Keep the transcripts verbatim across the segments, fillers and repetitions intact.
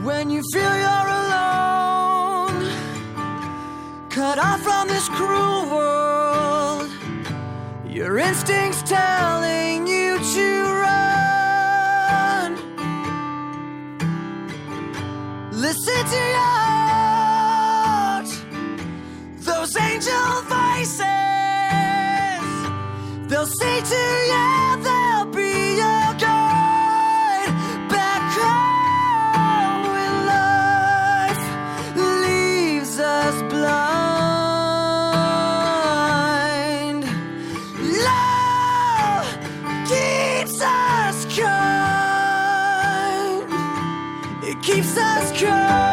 When you feel you're alone, cut off from this cruel world, your instincts telling you to run. Listen to your heart, those angel voices. They'll say to you, they'll be your guide back home when life leaves us blind. Love keeps us kind. It keeps us kind.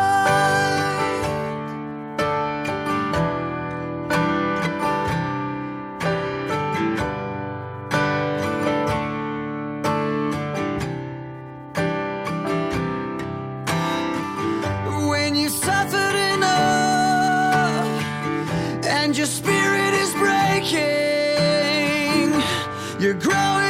When you suffered enough and your spirit is breaking, you're growing